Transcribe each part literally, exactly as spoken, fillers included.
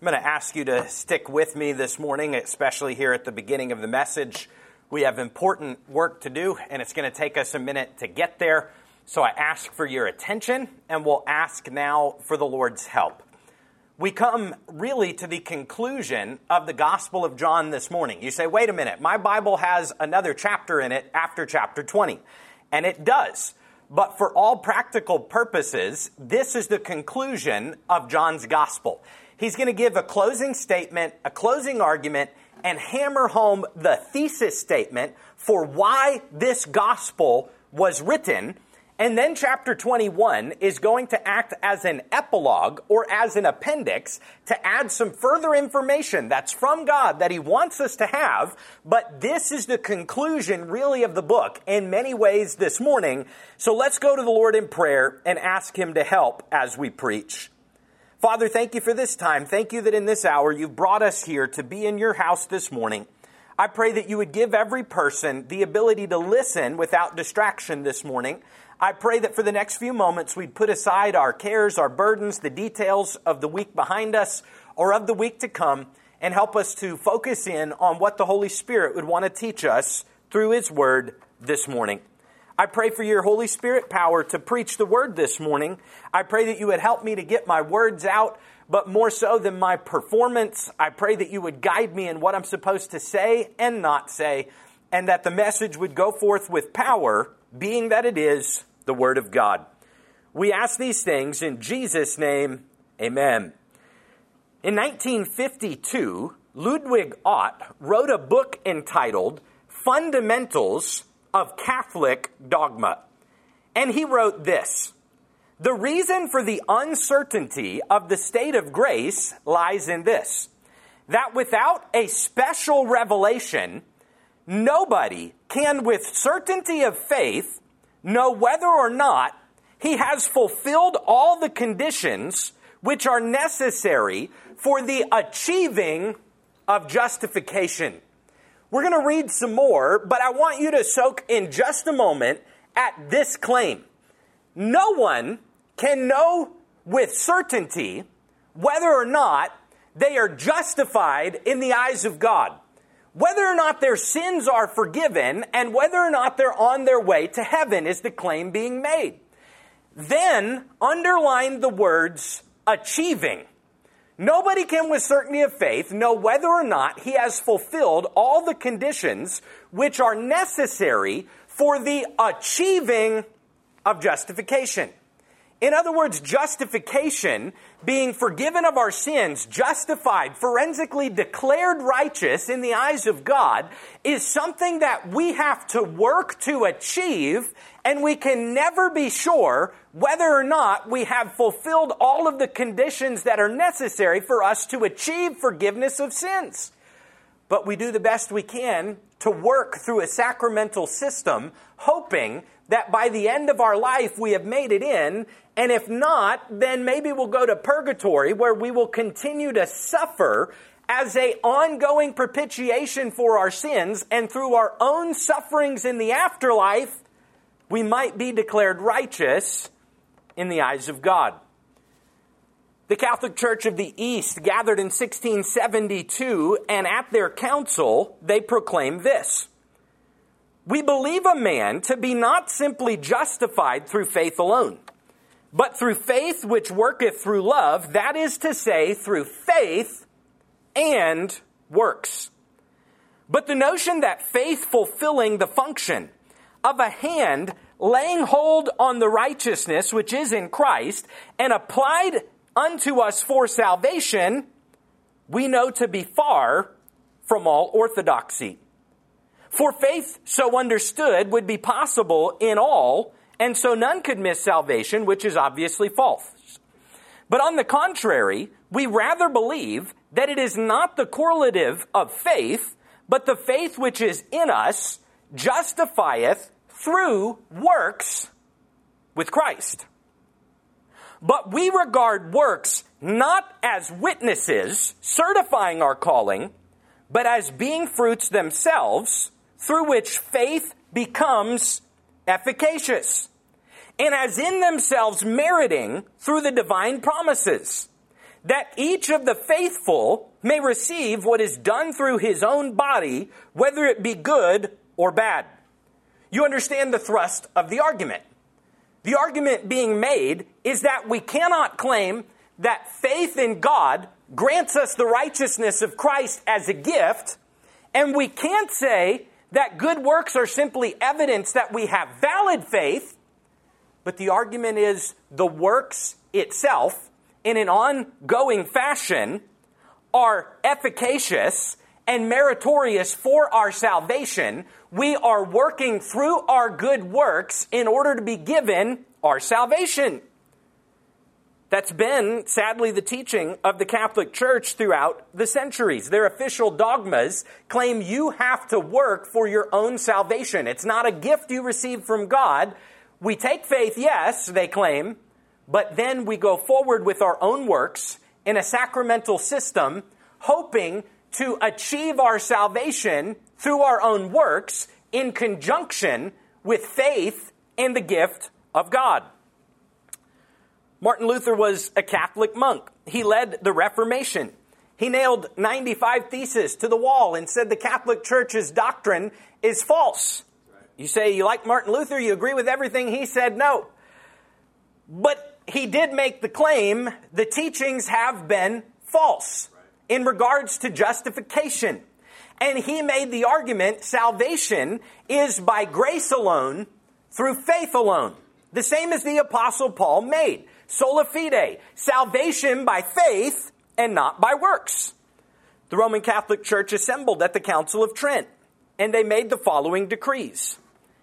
I'm going to ask you to stick with me this morning, especially here at the beginning of the message. We have important work to do, and it's going to take us a minute to get there. So I ask for your attention, and we'll ask now for the Lord's help. We come really to the conclusion of the Gospel of John this morning. You say, wait a minute, my Bible has another chapter in it after chapter twenty. And it does. But for all practical purposes, this is the conclusion of John's Gospel. He's going to give a closing statement, a closing argument, and hammer home the thesis statement for why this gospel was written. And then chapter twenty-one is going to act as an epilogue or as an appendix to add some further information that's from God that he wants us to have. But this is the conclusion really of the book in many ways this morning. So let's go to the Lord in prayer and ask him to help as we preach. Father, thank you for this time. Thank you that in this hour you've brought us here to be in your house this morning. I pray that you would give every person the ability to listen without distraction this morning. I pray that for the next few moments we'd put aside our cares, our burdens, the details of the week behind us or of the week to come, and help us to focus in on what the Holy Spirit would want to teach us through his word this morning. I pray for your Holy Spirit power to preach the word this morning. I pray that you would help me to get my words out, but more so than my performance, I pray that you would guide me in what I'm supposed to say and not say, and that the message would go forth with power, being that it is the Word of God. We ask these things in Jesus' name, amen. In nineteen fifty-two, Ludwig Ott wrote a book entitled Fundamentals of Catholic Dogma. And he wrote this: the reason for the uncertainty of the state of grace lies in this, that without a special revelation, nobody can with certainty of faith know whether or not he has fulfilled all the conditions which are necessary for the achieving of justification. We're going to read some more, but I want you to soak in just a moment at this claim. No one can know with certainty whether or not they are justified in the eyes of God, whether or not their sins are forgiven, and whether or not they're on their way to heaven is the claim being made. Then underline the words achieving. Nobody can with certainty of faith know whether or not he has fulfilled all the conditions which are necessary for the achieving of justification. In other words, justification, being forgiven of our sins, justified, forensically declared righteous in the eyes of God, is something that we have to work to achieve, and we can never be sure whether or not we have fulfilled all of the conditions that are necessary for us to achieve forgiveness of sins. But we do the best we can to work through a sacramental system, hoping that by the end of our life we have made it in, and if not, then maybe we'll go to purgatory, where we will continue to suffer as an ongoing propitiation for our sins, and through our own sufferings in the afterlife, we might be declared righteous in the eyes of God. The Catholic Church of the East gathered in sixteen seventy-two, and at their council, they proclaimed this: we believe a man to be not simply justified through faith alone, but through faith which worketh through love, that is to say, through faith and works. But the notion that faith fulfilling the function of a hand laying hold on the righteousness which is in Christ and applied unto us for salvation, we know to be far from all orthodoxy. For faith so understood would be possible in all, and so none could miss salvation, which is obviously false. But on the contrary, we rather believe that it is not the correlative of faith, but the faith which is in us justifieth through works with Christ. But we regard works not as witnesses certifying our calling, but as being fruits themselves, through which faith becomes efficacious, and as in themselves meriting through the divine promises. that each of the faithful may receive what is done through his own body, whether it be good or bad. You understand the thrust of the argument. The argument being made is that we cannot claim that faith in God grants us the righteousness of Christ as a gift, and we can't say that good works are simply evidence that we have valid faith, but the argument is the works itself, in an ongoing fashion, are efficacious and meritorious for our salvation. We are working through our good works in order to be given our salvation. That's been, sadly, the teaching of the Catholic Church throughout the centuries. Their official dogmas claim you have to work for your own salvation. It's not a gift you receive from God. We take faith, yes, they claim, but then we go forward with our own works in a sacramental system, hoping to achieve our salvation through our own works in conjunction with faith in the gift of God. Martin Luther was a Catholic monk. He led the Reformation. He nailed ninety-five theses to the wall and said the Catholic Church's doctrine is false. You say you like Martin Luther, you agree with everything he said? No. But he did make the claim the teachings have been false in regards to justification. And he made the argument salvation is by grace alone, through faith alone. The same as the Apostle Paul made. Sola fide, salvation by faith and not by works. The Roman Catholic Church assembled at the Council of Trent, and they made the following decrees.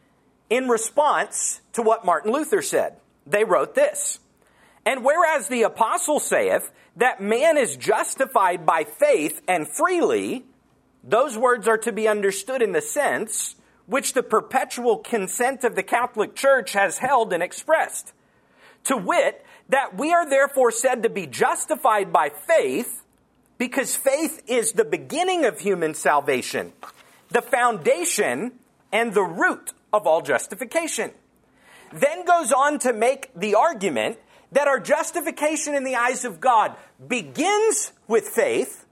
In response to what Martin Luther said, they wrote this: "And whereas the apostle saith that man is justified by faith and freely, those words are to be understood in the sense which the perpetual consent of the Catholic Church has held and expressed, to wit, that we are therefore said to be justified by faith, because faith is the beginning of human salvation, the foundation and the root of all justification." Then goes on to make the argument that our justification in the eyes of God begins with faith,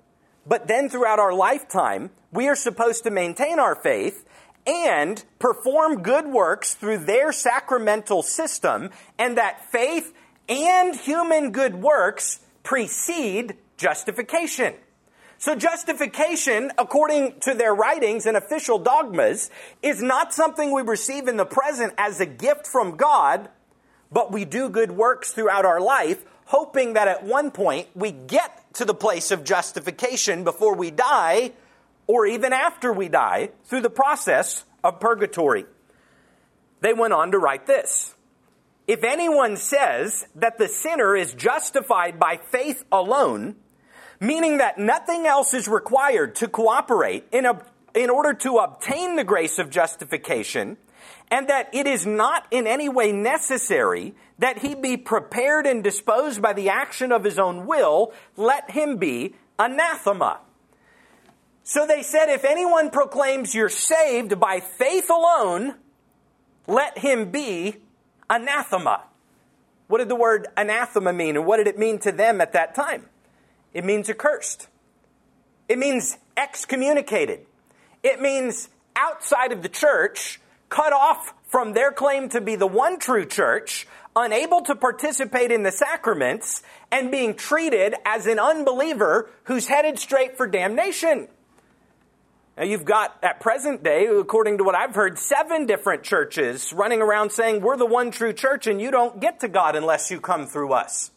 but then throughout our lifetime, we are supposed to maintain our faith and perform good works through their sacramental system, and that faith and human good works precede justification. So justification, according to their writings and official dogmas, is not something we receive in the present as a gift from God, but we do good works throughout our life, hoping that at one point we get to the place of justification before we die, or even after we die, through the process of purgatory. They went on to write this: "If anyone says that the sinner is justified by faith alone, meaning that nothing else is required to cooperate in, a, in order to obtain the grace of justification, and that it is not in any way necessary that he be prepared and disposed by the action of his own will, let him be anathema." So they said, if anyone proclaims you're saved by faith alone, let him be anathema. What did the word anathema mean, and what did it mean to them at that time? It means accursed. It means excommunicated. It means outside of the church, cut off from their claim to be the one true church, unable to participate in the sacraments, and being treated as an unbeliever who's headed straight for damnation. Now you've got, at present day, according to what I've heard, seven different churches running around saying, we're the one true church and you don't get to God unless you come through us.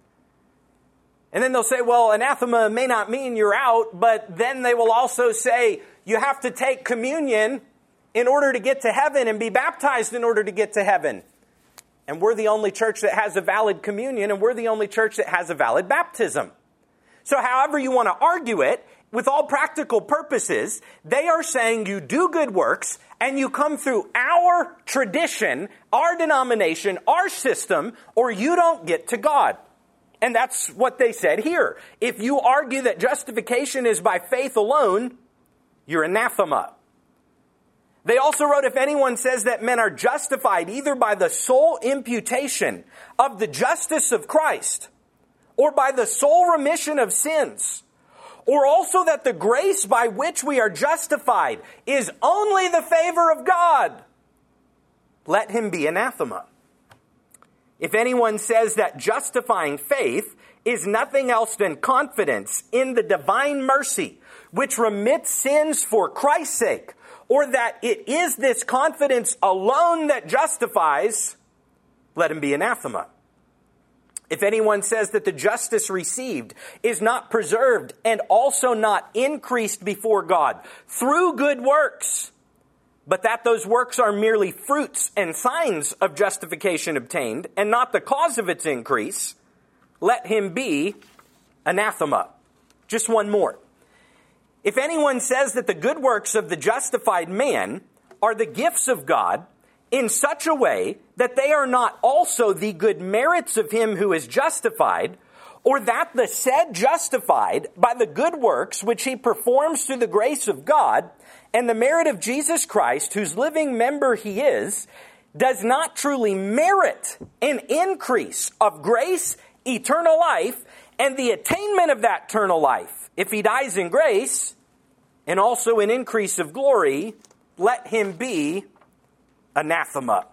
And then they'll say, well, anathema may not mean you're out, but then they will also say you have to take communion in order to get to heaven and be baptized in order to get to heaven. And we're the only church that has a valid communion, and we're the only church that has a valid baptism. So however you want to argue it, with all practical purposes, they are saying you do good works and you come through our tradition, our denomination, our system, or you don't get to God. And that's what they said here. If you argue that justification is by faith alone, you're anathema. They also wrote, if anyone says that men are justified either by the sole imputation of the justice of Christ or by the sole remission of sins, or also that the grace by which we are justified is only the favor of God, let him be anathema. If anyone says that justifying faith is nothing else than confidence in the divine mercy, which remits sins for Christ's sake, or that it is this confidence alone that justifies, let him be anathema. If anyone says that the justice received is not preserved and also not increased before God through good works, but that those works are merely fruits and signs of justification obtained and not the cause of its increase, let him be anathema. Just one more. If anyone says that the good works of the justified man are the gifts of God in such a way that they are not also the good merits of him who is justified, or that the said justified by the good works which he performs through the grace of God and the merit of Jesus Christ, whose living member he is, does not truly merit an increase of grace, eternal life, and the attainment of that eternal life, if he dies in grace, and also an increase of glory, let him be anathema.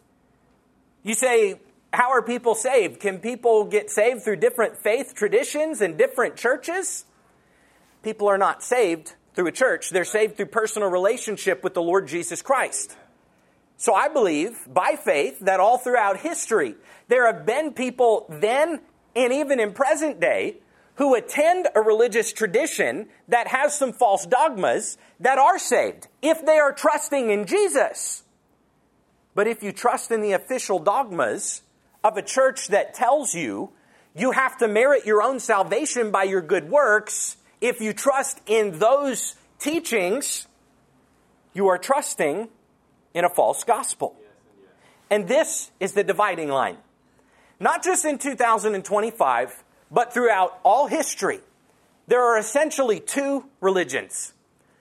You say, how are people saved? Can people get saved through different faith traditions and different churches? People are not saved through a church. They're saved through personal relationship with the Lord Jesus Christ. So I believe, by faith, that all throughout history, there have been people then and even in present day who attend a religious tradition that has some false dogmas that are saved if they are trusting in Jesus. But if you trust in the official dogmas of a church that tells you you have to merit your own salvation by your good works, if you trust in those teachings, you are trusting in a false gospel. And this is the dividing line. Not just in two thousand twenty-five, but throughout all history. There are essentially two religions.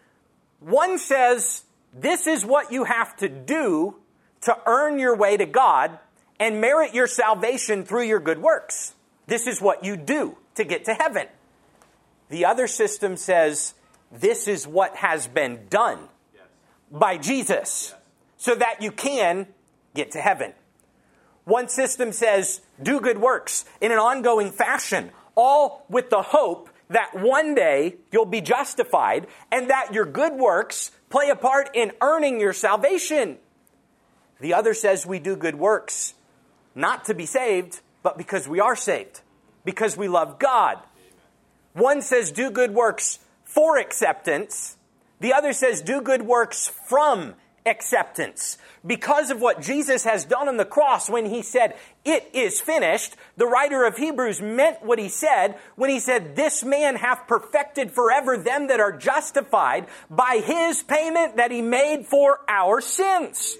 One says, this is what you have to do to earn your way to God and merit your salvation through your good works. This is what you do to get to heaven. The other system says, this is what has been done yes. by Jesus yes. so that you can get to heaven. One system says, do good works in an ongoing fashion, all with the hope that one day you'll be justified and that your good works play a part in earning your salvation. The other says we do good works, not to be saved, but because we are saved, because we love God. One says do good works for acceptance. The other says do good works from acceptance. Because of what Jesus has done on the cross when he said, it is finished, the writer of Hebrews meant what he said when he said, this man hath perfected forever them that are justified by his payment that he made for our sins.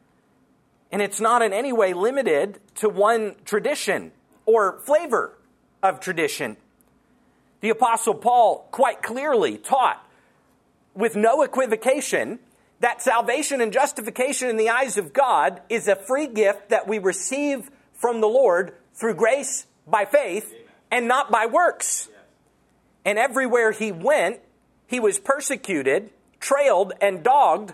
And it's not in any way limited to one tradition or flavor of tradition. The Apostle Paul quite clearly taught with no equivocation that salvation and justification in the eyes of God is a free gift that we receive from the Lord through grace by faith and not by works. And everywhere he went, he was persecuted, trailed, and dogged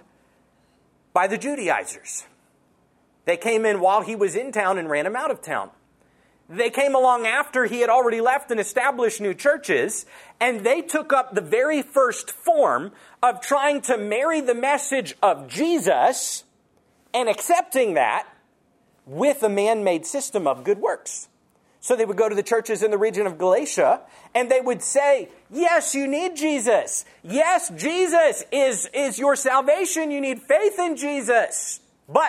by the Judaizers. They came in while he was in town and ran him out of town. They came along after he had already left and established new churches, and they took up the very first form of trying to marry the message of Jesus and accepting that with a man-made system of good works. So they would go to the churches in the region of Galatia, and they would say, yes, you need Jesus. Yes, Jesus is, is your salvation. You need faith in Jesus. But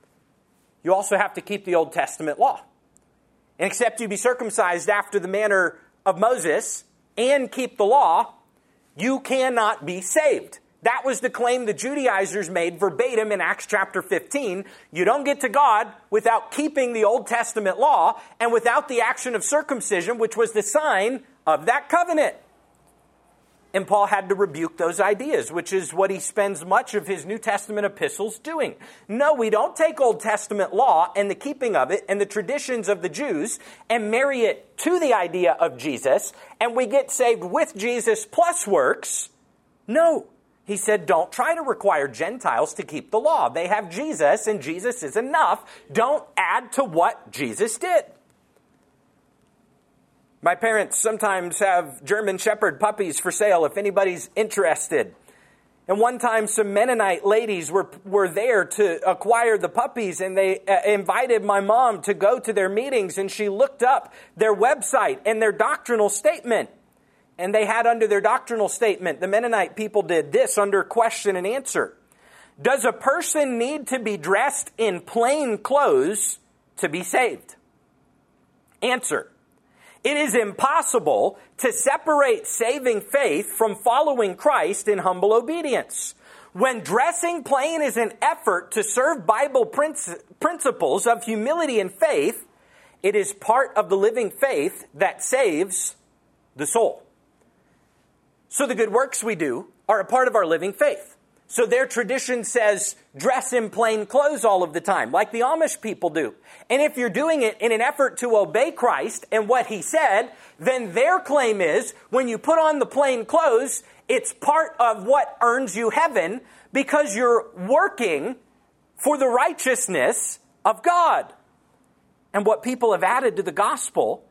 you also have to keep the Old Testament law. And except you be circumcised after the manner of Moses and keep the law, you cannot be saved. That was the claim the Judaizers made verbatim in Acts chapter fifteen. You don't get to God without keeping the Old Testament law and without the action of circumcision, which was the sign of that covenant. And Paul had to rebuke those ideas, which is what he spends much of his New Testament epistles doing. No, we don't take Old Testament law and the keeping of it and the traditions of the Jews and marry it to the idea of Jesus, and we get saved with Jesus plus works. No. He said, don't try to require Gentiles to keep the law. They have Jesus, and Jesus is enough. Don't add to what Jesus did. My parents sometimes have German Shepherd puppies for sale if anybody's interested. And one time some Mennonite ladies were were there to acquire the puppies, and they uh, invited my mom to go to their meetings, and she looked up their website and their doctrinal statement. And they had under their doctrinal statement, the Mennonite people did this under question and answer. Does a person need to be dressed in plain clothes to be saved? Answer. It is impossible to separate saving faith from following Christ in humble obedience. When dressing plain is an effort to serve Bible principles of humility and faith, it is part of the living faith that saves the soul. So the good works we do are a part of our living faith. So their tradition says, dress in plain clothes all of the time, like the Amish people do. And if you're doing it in an effort to obey Christ and what he said, then their claim is, when you put on the plain clothes, it's part of what earns you heaven because you're working for the righteousness of God. And what people have added to the gospel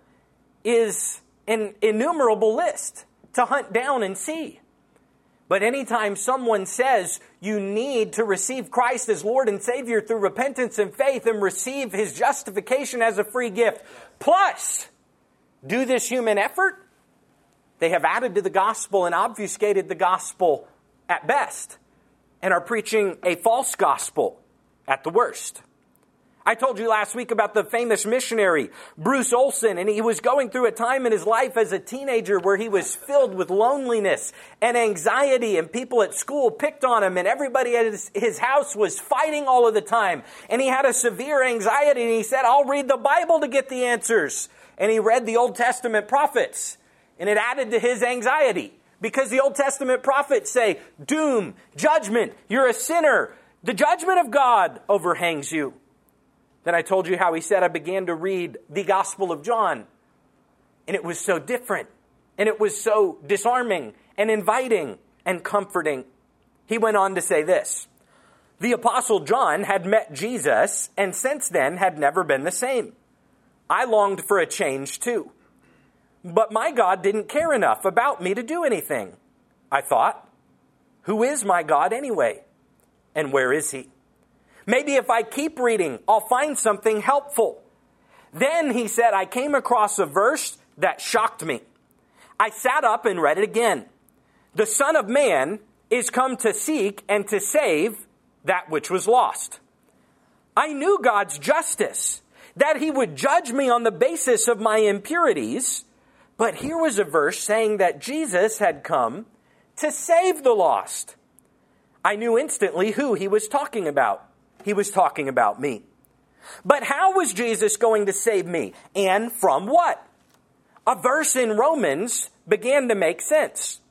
is an innumerable list to hunt down and see. But anytime someone says you need to receive Christ as Lord and Savior through repentance and faith and receive his justification as a free gift, plus do this human effort, they have added to the gospel and obfuscated the gospel at best and are preaching a false gospel at the worst. I told you last week about the famous missionary, Bruce Olson, and he was going through a time in his life as a teenager where he was filled with loneliness and anxiety, and people at school picked on him, and everybody at his, his house was fighting all of the time. And he had a severe anxiety, and he said, I'll read the Bible to get the answers. And he read the Old Testament prophets, and it added to his anxiety, because the Old Testament prophets say, doom, judgment, you're a sinner. The judgment of God overhangs you. Then I told you how he said, I began to read the Gospel of John. And it was so different. And it was so disarming and inviting and comforting. He went on to say this. The Apostle John had met Jesus and since then had never been the same. I longed for a change too. But my God didn't care enough about me to do anything. I thought, who is my God anyway? And where is he? Maybe if I keep reading, I'll find something helpful. Then, he said, I came across a verse that shocked me. I sat up and read it again. The Son of Man is come to seek and to save that which was lost. I knew God's justice, that he would judge me on the basis of my impurities. But here was a verse saying that Jesus had come to save the lost. I knew instantly who he was talking about. He was talking about me. But how was Jesus going to save me? And from what? A verse in Romans began to make sense.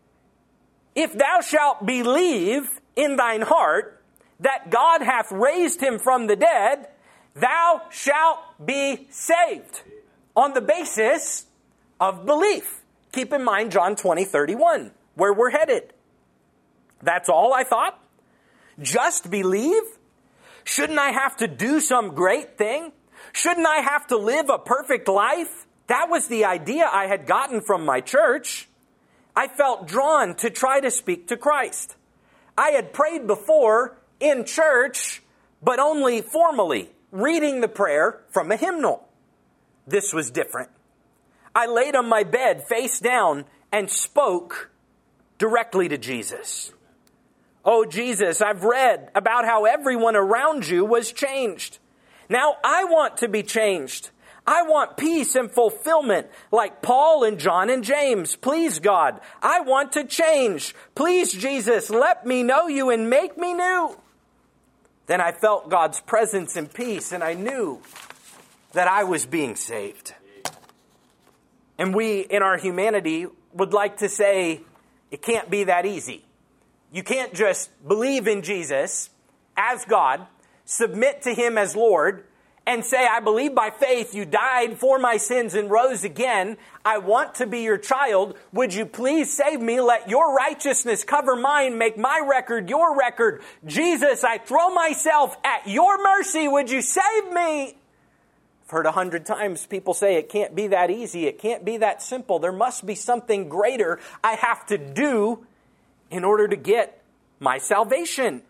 If thou shalt believe in thine heart that God hath raised him from the dead, thou shalt be saved. On the basis of belief. Keep in mind John twenty thirty-one, where we're headed. That's all I thought? Just believe? Shouldn't I have to do some great thing? Shouldn't I have to live a perfect life? That was the idea I had gotten from my church. I felt drawn to try to speak to Christ. I had prayed before in church, but only formally, reading the prayer from a hymnal. This was different. I laid on my bed face down and spoke directly to Jesus. Oh, Jesus, I've read about how everyone around you was changed. Now I want to be changed. I want peace and fulfillment like Paul and John and James. Please, God, I want to change. Please, Jesus, let me know you and make me new. Then I felt God's presence and peace, and I knew that I was being saved. And we, in our humanity, would like to say, It can't be that easy. You can't just believe in Jesus as God, submit to Him as Lord, and say, I believe by faith you died for my sins and rose again. I want to be your child. Would you please save me? Let your righteousness cover mine. Make my record your record. Jesus, I throw myself at your mercy. Would you save me? I've heard a hundred times people say it can't be that easy. It can't be that simple. There must be something greater I have to do in order to get my salvation.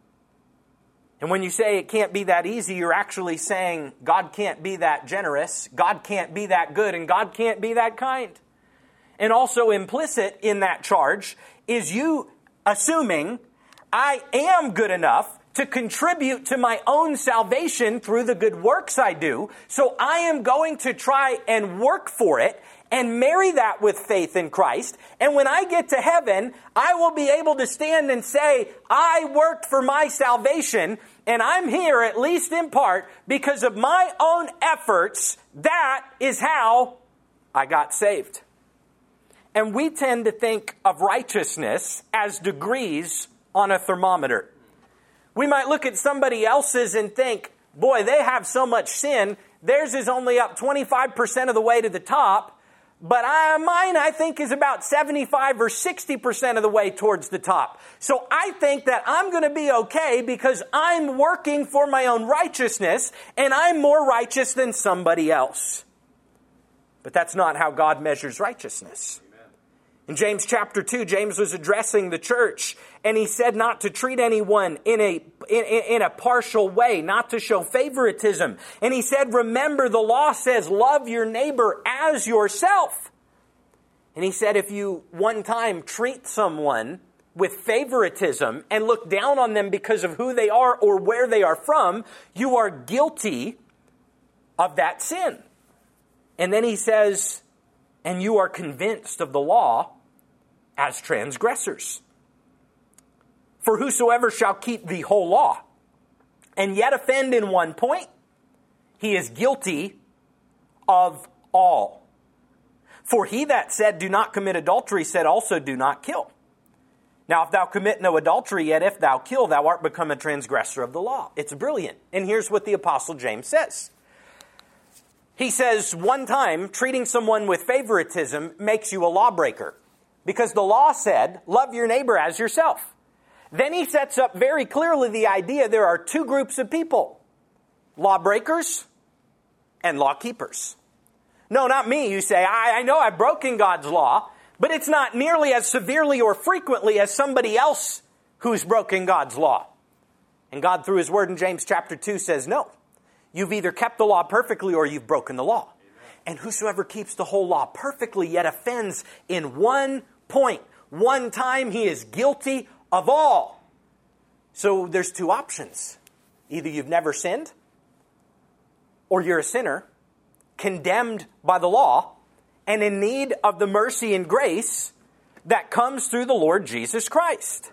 And when you say it can't be that easy, you're actually saying God can't be that generous, God can't be that good, and God can't be that kind. And also implicit in that charge is you assuming I am good enough to contribute to my own salvation through the good works I do. So I am going to try and work for it and marry that with faith in Christ. And when I get to heaven, I will be able to stand and say, I worked for my salvation, and I'm here, at least in part, because of my own efforts. That is how I got saved. And we tend to think of righteousness as degrees on a thermometer. We might look at somebody else's and think, boy, they have so much sin. Theirs is only up twenty-five percent of the way to the top. But I, mine, I think, is about seventy-five or sixty percent of the way towards the top. So I think that I'm going to be okay because I'm working for my own righteousness and I'm more righteous than somebody else. But that's not how God measures righteousness. In James chapter two, James was addressing the church, and he said not to treat anyone in a in, in a partial way, not to show favoritism. And he said, remember, the law says, love your neighbor as yourself. And he said, if you one time treat someone with favoritism and look down on them because of who they are or where they are from, you are guilty of that sin. And then he says, and you are convinced of the law as transgressors. For whosoever shall keep the whole law and yet offend in one point, he is guilty of all. For he that said, do not commit adultery, said also, do not kill. Now, if thou commit no adultery, yet if thou kill, thou art become a transgressor of the law. It's brilliant. And here's what the Apostle James says. He says, one time, treating someone with favoritism makes you a lawbreaker. Because the law said, love your neighbor as yourself. Then he sets up very clearly the idea there are two groups of people. Lawbreakers and lawkeepers. No, not me. You say, I, I know I've broken God's law, but it's not nearly as severely or frequently as somebody else who's broken God's law. And God, through His Word in James chapter two, says, no. You've either kept the law perfectly or you've broken the law. And whosoever keeps the whole law perfectly yet offends in one point, one time, he is guilty of all. So there's two options. Either you've never sinned, or you're a sinner, condemned by the law, and in need of the mercy and grace that comes through the Lord Jesus Christ.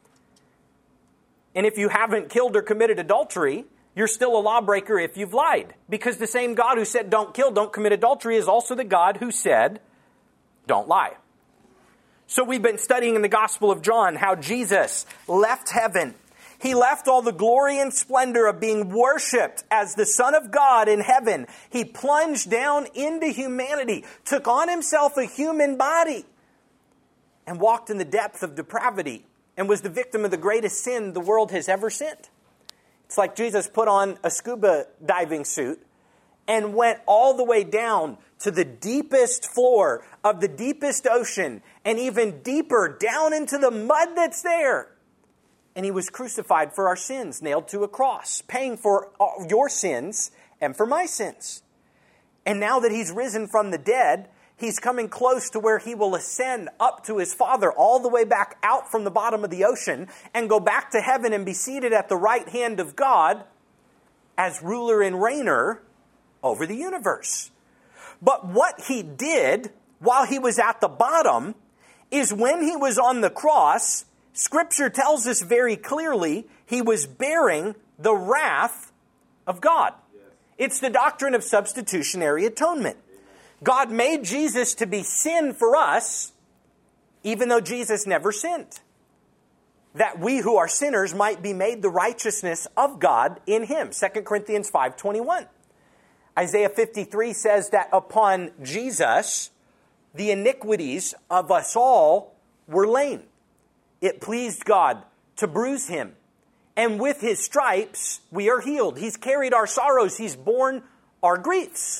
And if you haven't killed or committed adultery, you're still a lawbreaker if you've lied. Because the same God who said don't kill, don't commit adultery is also the God who said don't lie. So we've been studying in the Gospel of John how Jesus left heaven. He left all the glory and splendor of being worshipped as the Son of God in heaven. He plunged down into humanity, took on himself a human body, and walked in the depth of depravity, and was the victim of the greatest sin the world has ever sinned. It's like Jesus put on a scuba diving suit and went all the way down to the deepest floor of the deepest ocean and even deeper down into the mud that's there. And He was crucified for our sins, nailed to a cross, paying for your sins and for my sins. And now that He's risen from the dead, He's coming close to where He will ascend up to His Father, all the way back out from the bottom of the ocean, and go back to heaven and be seated at the right hand of God as ruler and reigner over the universe. But what He did while He was at the bottom is when He was on the cross, Scripture tells us very clearly, He was bearing the wrath of God. It's the doctrine of substitutionary atonement. God made Jesus to be sin for us even though Jesus never sinned, that we who are sinners might be made the righteousness of God in him. Second Corinthians five twenty-one. Isaiah fifty-three says that upon Jesus, the iniquities of us all were lain. It pleased God to bruise him, and with his stripes we are healed. He's carried our sorrows. He's borne our griefs.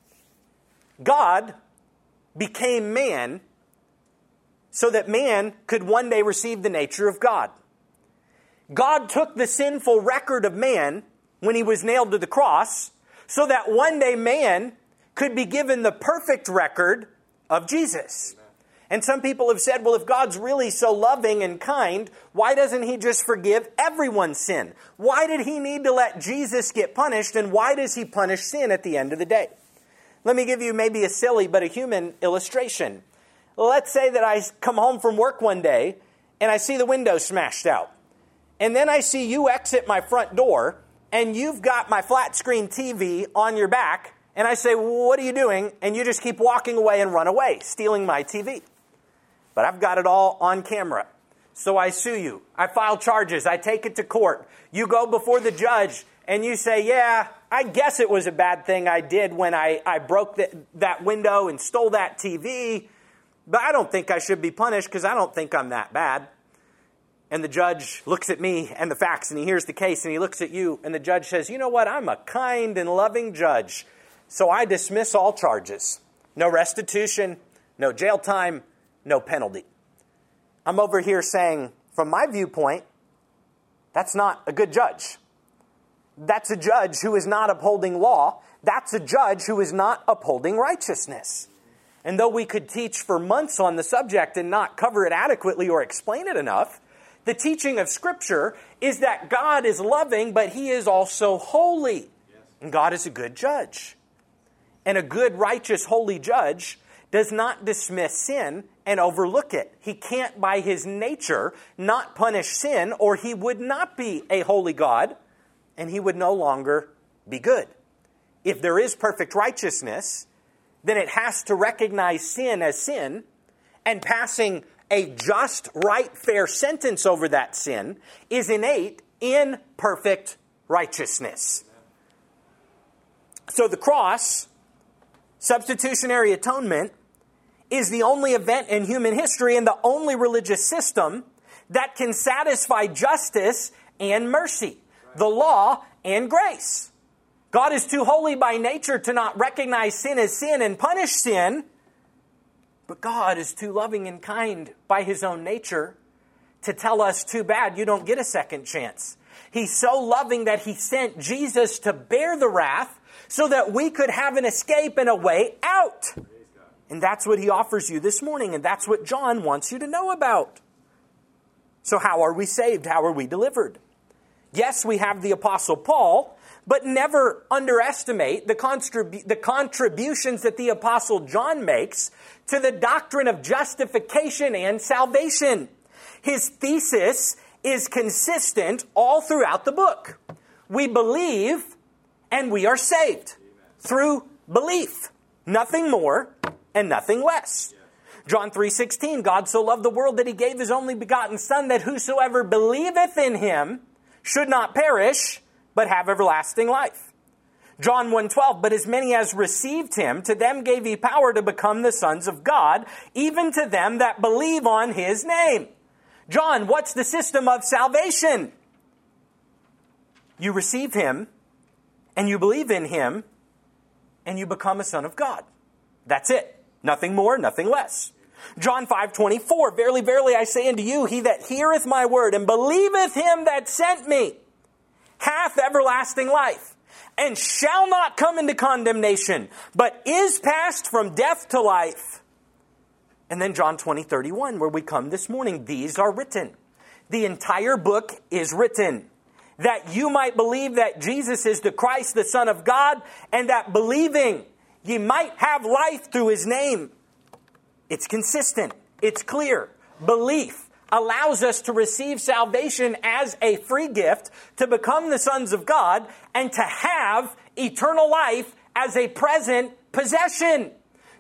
God became man so that man could one day receive the nature of God. God took the sinful record of man when he was nailed to the cross so that one day man could be given the perfect record of Jesus. Amen. And some people have said, well, if God's really so loving and kind, why doesn't he just forgive everyone's sin? Why did he need to let Jesus get punished, and why does he punish sin at the end of the day? Let me give you maybe a silly but a human illustration. Let's say that I come home from work one day and I see the window smashed out. And then I see you exit my front door and you've got my flat screen T V on your back. And I say, well, what are you doing? And you just keep walking away and run away, stealing my T V. But I've got it all on camera. So I sue you. I file charges. I take it to court. You go before the judge and you say, yeah, I guess it was a bad thing I did when I, I broke the, that window and stole that T V. But I don't think I should be punished because I don't think I'm that bad. And the judge looks at me and the facts and he hears the case and he looks at you and the judge says, you know what, I'm a kind and loving judge. So I dismiss all charges. No restitution, no jail time, no penalty. I'm over here saying, from my viewpoint, that's not a good judge. That's a judge who is not upholding law. That's a judge who is not upholding righteousness. And though we could teach for months on the subject and not cover it adequately or explain it enough, the teaching of Scripture is that God is loving, but he is also holy. Yes. And God is a good judge. And a good, righteous, holy judge does not dismiss sin and overlook it. He can't, by his nature, not punish sin, or he would not be a holy God, and he would no longer be good. If there is perfect righteousness, then it has to recognize sin as sin, and passing a just, right, fair sentence over that sin is innate in perfect righteousness. So the cross, substitutionary atonement, is the only event in human history and the only religious system that can satisfy justice and mercy, the law and grace. God is too holy by nature to not recognize sin as sin and punish sin, but God is too loving and kind by his own nature to tell us, too bad, you don't get a second chance. He's so loving that he sent Jesus to bear the wrath so that we could have an escape and a way out. And that's what he offers you this morning, and that's what John wants you to know about. So how are we saved? How are we delivered? Yes, we have the Apostle Paul, but never underestimate the, contribu- the contributions that the Apostle John makes to the doctrine of justification and salvation. His thesis is consistent all throughout the book. We believe and we are saved through belief. Nothing more and nothing less. John three sixteen, God so loved the world that he gave his only begotten Son, that whosoever believeth in him should not perish, but have everlasting life. John one twelve, but as many as received him, to them gave he power to become the sons of God, even to them that believe on his name. John, what's the system of salvation? You receive him, and you believe in him, and you become a son of God. That's it. Nothing more, nothing less. John five twenty-four, verily, verily, I say unto you, he that heareth my word and believeth him that sent me hath everlasting life, and shall not come into condemnation, but is passed from death to life. And then John twenty thirty-one, where we come this morning, these are written. The entire book is written, that you might believe that Jesus is the Christ, the Son of God, and that believing ye might have life through his name. It's consistent. It's clear. Belief allows us to receive salvation as a free gift, to become the sons of God, and to have eternal life as a present possession.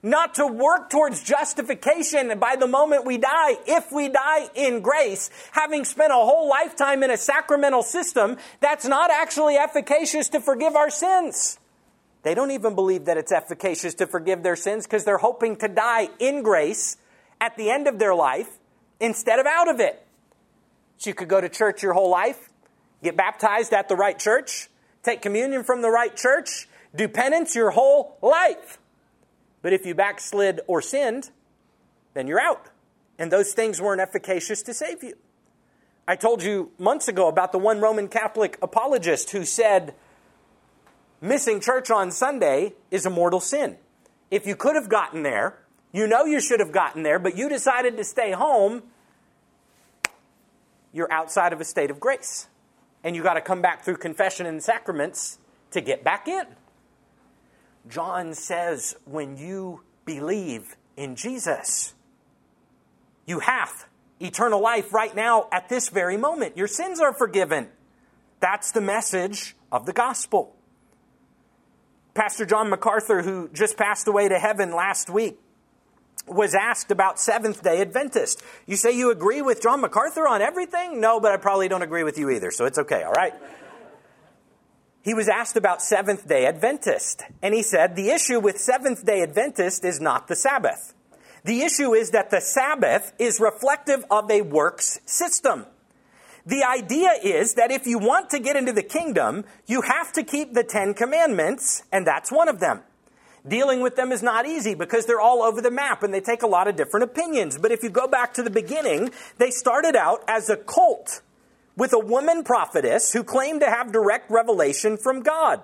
not to work towards justification by the moment we die, if we die in grace, having spent a whole lifetime in a sacramental system that's not actually efficacious to forgive our sins. They don't even believe that it's efficacious to forgive their sins because they're hoping to die in grace at the end of their life instead of out of it. So you could go to church your whole life, get baptized at the right church, take communion from the right church, do penance your whole life. But if you backslid or sinned, then you're out. And those things weren't efficacious to save you. I told you months ago about the one Roman Catholic apologist who said, missing church on Sunday is a mortal sin. If you could have gotten there, you know you should have gotten there, but you decided to stay home, you're outside of a state of grace. And you got to come back through confession and sacraments to get back in. John says, when you believe in Jesus, you have eternal life right now at this very moment. Your sins are forgiven. That's the message of the gospel. Pastor John MacArthur, who just passed away to heaven last week, was asked about Seventh-day Adventist. You say you agree with John MacArthur on everything? No, but I probably don't agree with you either, so it's okay, all right? He was asked about Seventh-day Adventist, and he said, the issue with Seventh-day Adventist is not the Sabbath. The issue is that the Sabbath is reflective of a works system. The idea is that if you want to get into the kingdom, you have to keep the Ten Commandments, and that's one of them. Dealing with them is not easy because they're all over the map and they take a lot of different opinions. But if you go back to the beginning, they started out as a cult with a woman prophetess who claimed to have direct revelation from God.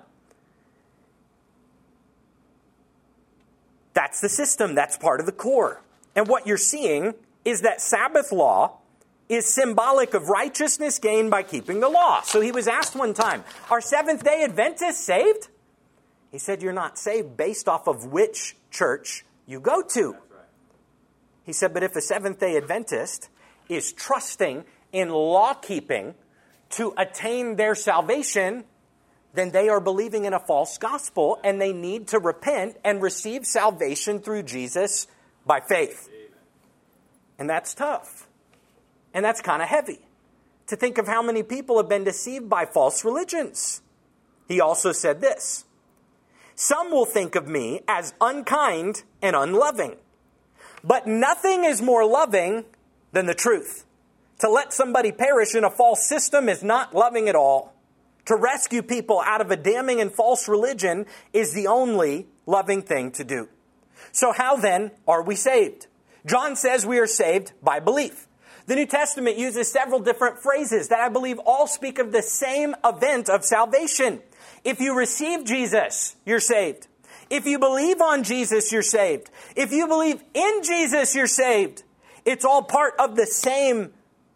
That's the system. That's part of the core. And what you're seeing is that Sabbath law is symbolic of righteousness gained by keeping the law. So he was asked one time, are Seventh-day Adventists saved? He said, you're not saved based off of which church you go to. That's right. He said, but if a Seventh-day Adventist is trusting in law-keeping to attain their salvation, then they are believing in a false gospel and they need to repent and receive salvation through Jesus by faith. Amen. And that's tough. And that's kind of heavy to think of how many people have been deceived by false religions. He also said this, some will think of me as unkind and unloving, but nothing is more loving than the truth. To let somebody perish in a false system is not loving at all. To rescue people out of a damning and false religion is the only loving thing to do. So how then are we saved? John says we are saved by belief. The New Testament uses several different phrases that I believe all speak of the same event of salvation. If you receive Jesus, you're saved. If you believe on Jesus, you're saved. If you believe in Jesus, you're saved. It's all part of the same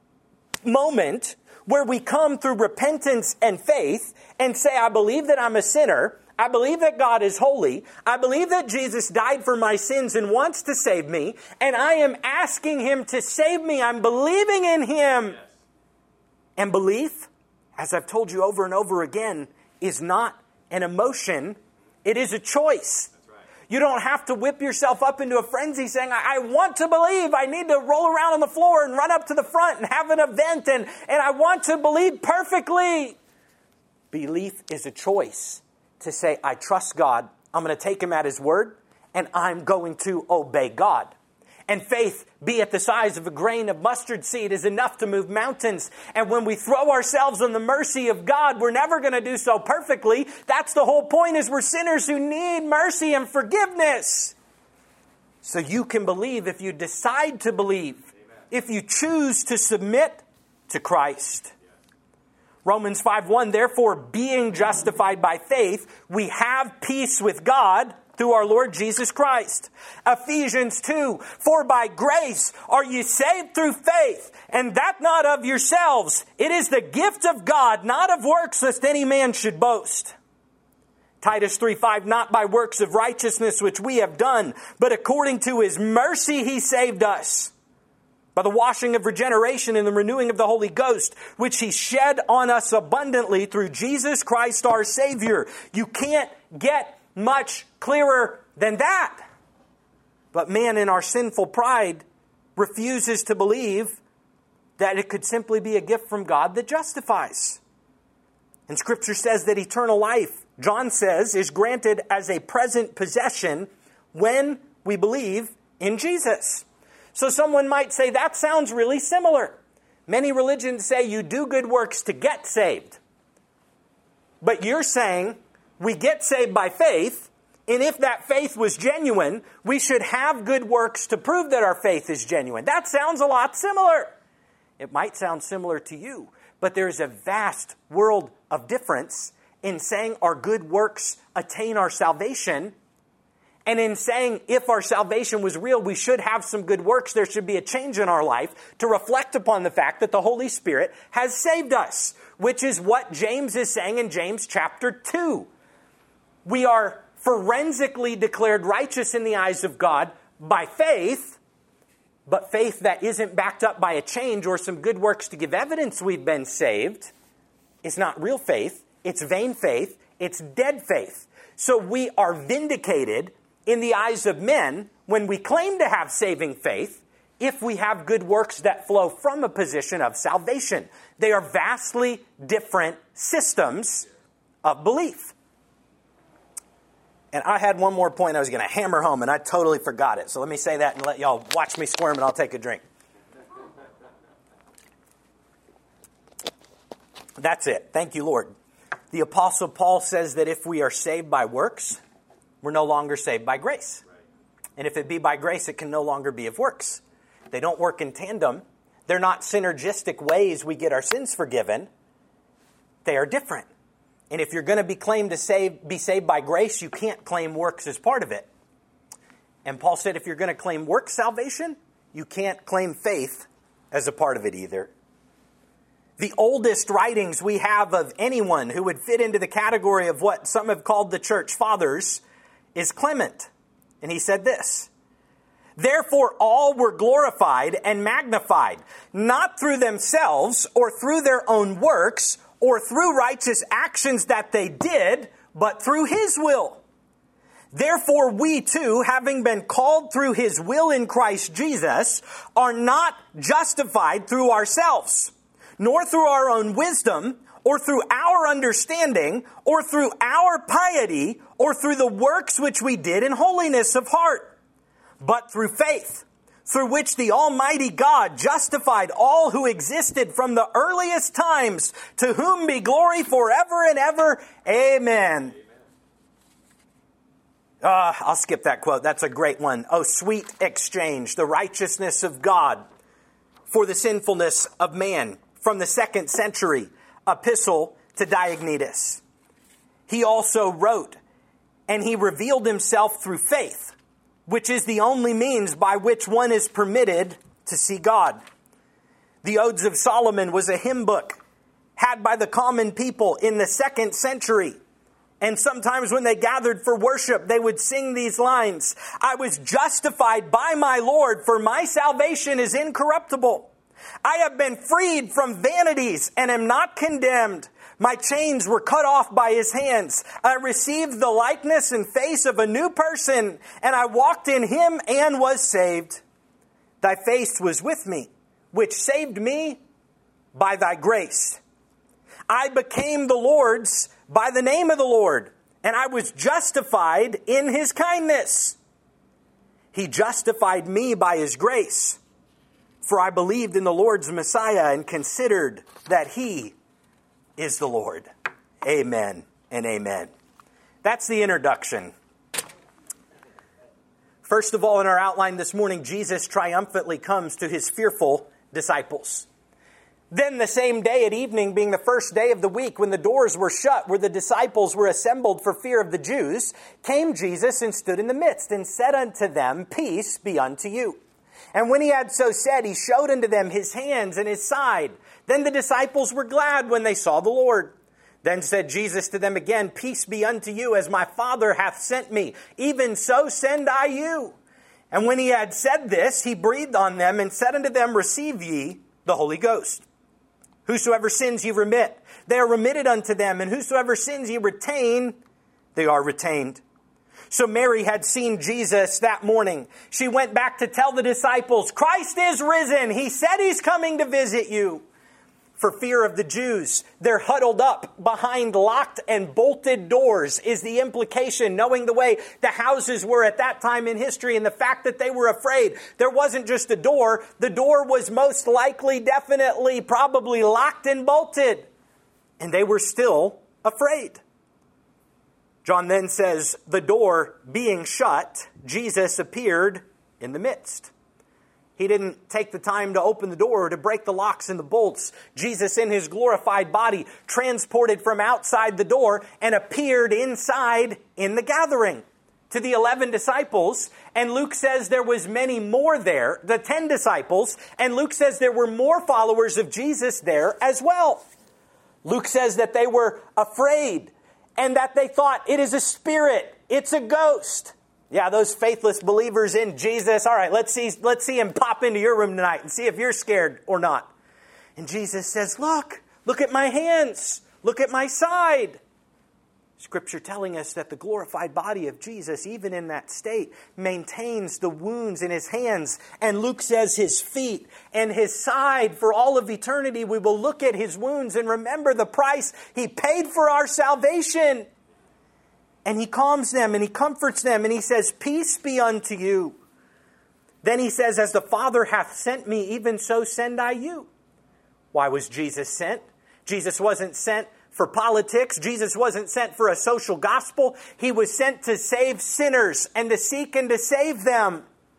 moment where we come through repentance and faith and say, I believe that I'm a sinner. I believe that God is holy. I believe that Jesus died for my sins and wants to save me. And I am asking Him to save me. I'm believing in Him. Yes. And belief, as I've told you over and over again, is not an emotion. It is a choice. That's right. You don't have to whip yourself up into a frenzy saying, I, I want to believe. I need to roll around on the floor and run up to the front and have an event. And, and I want to believe perfectly. Belief is a choice to say, I trust God. I'm going to take Him at His word. And I'm going to obey God. And faith, be it the size of a grain of mustard seed, is enough to move mountains. And when we throw ourselves on the mercy of God, we're never going to do so perfectly. That's the whole point, is we're sinners who need mercy and forgiveness. So you can believe if you decide to believe, Amen. If you choose to submit to Christ. Yeah. Romans five one, therefore, being justified by faith, we have peace with God through our Lord Jesus Christ. Ephesians two, for by grace are ye saved through faith, and that not of yourselves. It is the gift of God, not of works, lest any man should boast. Titus three five, not by works of righteousness which we have done, but according to His mercy He saved us, by the washing of regeneration and the renewing of the Holy Ghost, which He shed on us abundantly through Jesus Christ our Savior. You can't get much clearer than that. But man, in our sinful pride, refuses to believe that it could simply be a gift from God that justifies. And Scripture says that eternal life, John says, is granted as a present possession when we believe in Jesus. So someone might say, that sounds really similar. Many religions say you do good works to get saved. But you're saying we get saved by faith, and if that faith was genuine, we should have good works to prove that our faith is genuine. That sounds a lot similar. It might sound similar to you, but there's a vast world of difference in saying our good works attain our salvation, and in saying if our salvation was real, we should have some good works. There should be a change in our life to reflect upon the fact that the Holy Spirit has saved us, which is what James is saying in James chapter two. We are forensically declared righteous in the eyes of God by faith, but faith that isn't backed up by a change or some good works to give evidence we've been saved is not real faith. It's vain faith. It's dead faith. So we are vindicated in the eyes of men when we claim to have saving faith if we have good works that flow from a position of salvation. They are vastly different systems of belief. And I had one more point I was going to hammer home, and I totally forgot it. So let me say that and let y'all watch me squirm, and I'll take a drink. That's it. Thank you, Lord. The Apostle Paul says that if we are saved by works, we're no longer saved by grace. And if it be by grace, it can no longer be of works. They don't work in tandem. They're not synergistic ways we get our sins forgiven. They are different. And if you're going to be claimed to save, be saved by grace, you can't claim works as part of it. And Paul said if you're going to claim work salvation, you can't claim faith as a part of it either. The oldest writings we have of anyone who would fit into the category of what some have called the church fathers is Clement. And he said this: "Therefore all were glorified and magnified, not through themselves or through their own works or through righteous actions that they did, but through His will. Therefore we too, having been called through His will in Christ Jesus, are not justified through ourselves, nor through our own wisdom, or through our understanding, or through our piety, or through the works which we did in holiness of heart, but through faith, through which the Almighty God justified all who existed from the earliest times, to whom be glory forever and ever. Amen." Uh, I'll skip that quote. That's a great one. "Oh, sweet exchange, the righteousness of God for the sinfulness of man." From the second century epistle to Diognetus. He also wrote, "And he revealed himself through faith, which is the only means by which one is permitted to see God." The Odes of Solomon was a hymn book had by the common people in the second century. And sometimes when they gathered for worship, they would sing these lines: "I was justified by my Lord, for my salvation is incorruptible. I have been freed from vanities and am not condemned. My chains were cut off by His hands. I received the likeness and face of a new person, and I walked in Him and was saved. Thy face was with me, which saved me by Thy grace. I became the Lord's by the name of the Lord, and I was justified in His kindness. He justified me by His grace. For I believed in the Lord's Messiah and considered that He is the Lord." Amen and amen. That's the introduction. First of all, in our outline this morning, Jesus triumphantly comes to His fearful disciples. Then the same day at evening, being the first day of the week, when the doors were shut, where the disciples were assembled for fear of the Jews, came Jesus and stood in the midst and said unto them, "Peace be unto you." And when He had so said, He showed unto them His hands and His side. Then the disciples were glad when they saw the Lord. Then said Jesus to them again, "Peace be unto you, as my Father hath sent me, even so send I you." And when He had said this, He breathed on them and said unto them, "Receive ye the Holy Ghost. Whosoever sins ye remit, they are remitted unto them. And whosoever sins ye retain, they are retained. So Mary had seen Jesus that morning. She went back to tell the disciples, Christ is risen. He said he's coming to visit you. For fear of the Jews, they're huddled up behind locked and bolted doors is the implication, knowing the way the houses were at that time in history and the fact that they were afraid. There wasn't just a door. The door was most likely, definitely, probably locked and bolted. And they were still afraid. John then says, the door being shut, Jesus appeared in the midst. He didn't take the time to open the door or to break the locks and the bolts. Jesus in his glorified body transported from outside the door and appeared inside in the gathering to the eleven disciples. And Luke says there was many more there, the ten disciples. And Luke says there were more followers of Jesus there as well. Luke says that they were afraid and that they thought it is a spirit. It's a ghost. Yeah, those faithless believers in Jesus. All right, let's see, let's see him pop into your room tonight and see if you're scared or not. And Jesus says, look, look at my hands. Look at my side. Scripture telling us that the glorified body of Jesus, even in that state, maintains the wounds in his hands. And Luke says his feet and his side for all of eternity. We will look at his wounds and remember the price he paid for our salvation. And he calms them and he comforts them and he says, peace be unto you. Then he says, as the Father hath sent me, even so send I you. Why was Jesus sent? Jesus wasn't sent for politics. Jesus wasn't sent for a social gospel. He was sent to save sinners and to seek and to save them.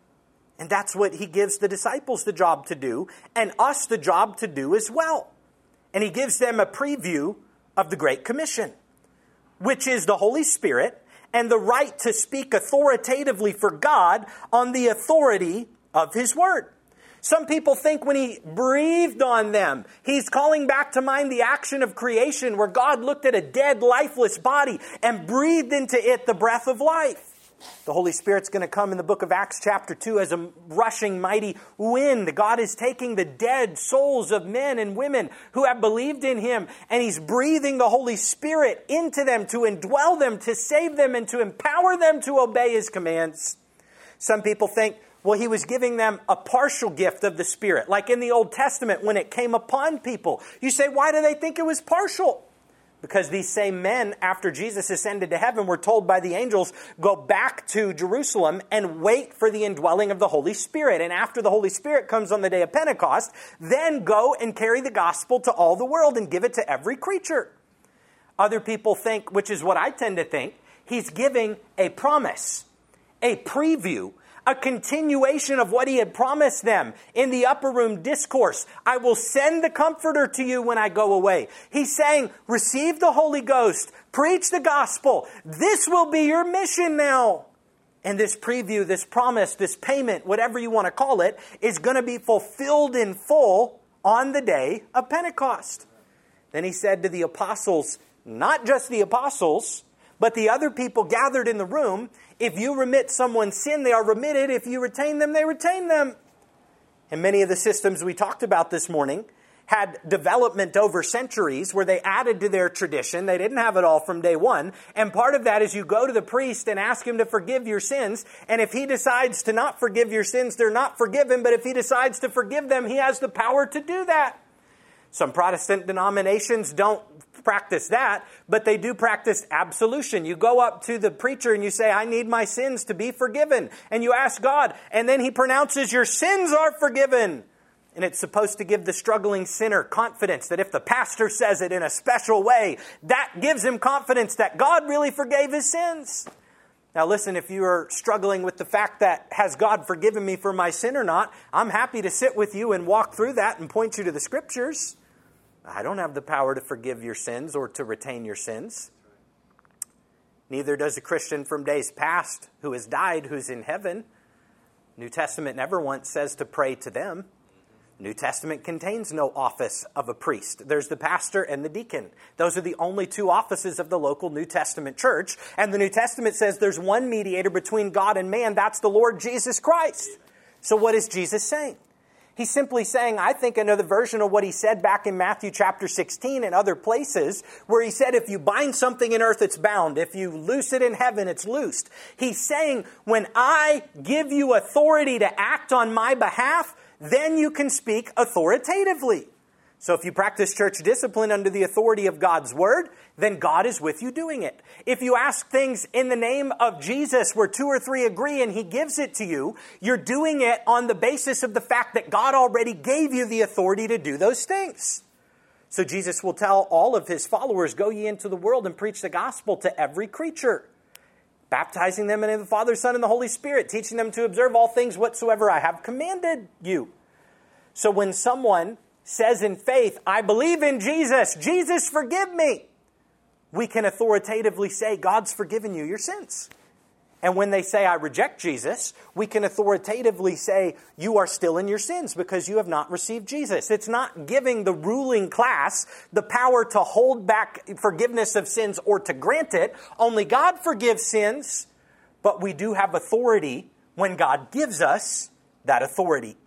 And that's what he gives the disciples the job to do and us the job to do as well. And he gives them a preview of the Great Commission, which is the Holy Spirit and the right to speak authoritatively for God on the authority of his word. Some people think when he breathed on them, he's calling back to mind the action of creation where God looked at a dead, lifeless body and breathed into it the breath of life. The Holy Spirit's going to come in the book of Acts chapter two as a rushing mighty wind. God is taking the dead souls of men and women who have believed in him, and he's breathing the Holy Spirit into them to indwell them, to save them, and to empower them to obey his commands. Some people think, well, he was giving them a partial gift of the Spirit, like in the Old Testament when it came upon people. You say, why do they think it was partial? Because these same men, after Jesus ascended to heaven, were told by the angels, go back to Jerusalem and wait for the indwelling of the Holy Spirit. And after the Holy Spirit comes on the day of Pentecost, then go and carry the gospel to all the world and give it to every creature. Other people think, which is what I tend to think, he's giving a promise, a preview, a continuation of what he had promised them in the upper room discourse. I will send the Comforter to you when I go away. He's saying, receive the Holy Ghost, preach the gospel. This will be your mission now. And this preview, this promise, this payment, whatever you want to call it, is going to be fulfilled in full on the day of Pentecost. Then he said to the apostles, not just the apostles, but the other people gathered in the room, if you remit someone's sin, they are remitted. If you retain them, they retain them. And many of the systems we talked about this morning had development over centuries where they added to their tradition. They didn't have it all from day one. And part of that is you go to the priest and ask him to forgive your sins. And if he decides to not forgive your sins, they're not forgiven. But if he decides to forgive them, he has the power to do that. Some Protestant denominations don't practice that, but they do practice absolution. You go up to the preacher and you say, I need my sins to be forgiven. And you ask God, and then he pronounces your sins are forgiven. And it's supposed to give the struggling sinner confidence that if the pastor says it in a special way, that gives him confidence that God really forgave his sins. Now listen, if you are struggling with the fact that has God forgiven me for my sin or not, I'm happy to sit with you and walk through that and point you to the scriptures. I don't have the power to forgive your sins or to retain your sins. Neither does a Christian from days past who has died, who's in heaven. New Testament never once says to pray to them. New Testament contains no office of a priest. There's the pastor and the deacon. Those are the only two offices of the local New Testament church. And the New Testament says there's one mediator between God and man. That's the Lord Jesus Christ. So what is Jesus saying? He's simply saying, I think, another version of what he said back in Matthew chapter sixteen and other places, where he said, if you bind something in earth, it's bound. If you loose it in heaven, it's loosed. He's saying, when I give you authority to act on my behalf, then you can speak authoritatively. So if you practice church discipline under the authority of God's word, then God is with you doing it. If you ask things in the name of Jesus where two or three agree and he gives it to you, you're doing it on the basis of the fact that God already gave you the authority to do those things. So Jesus will tell all of his followers, go ye into the world and preach the gospel to every creature, baptizing them in the name of the Father, Son, and the Holy Spirit, teaching them to observe all things whatsoever I have commanded you. So when someone says in faith, I believe in Jesus, Jesus forgive me, we can authoritatively say, God's forgiven you your sins. And when they say, I reject Jesus, we can authoritatively say, you are still in your sins because you have not received Jesus. It's not giving the ruling class the power to hold back forgiveness of sins or to grant it. Only God forgives sins, but we do have authority when God gives us that authority.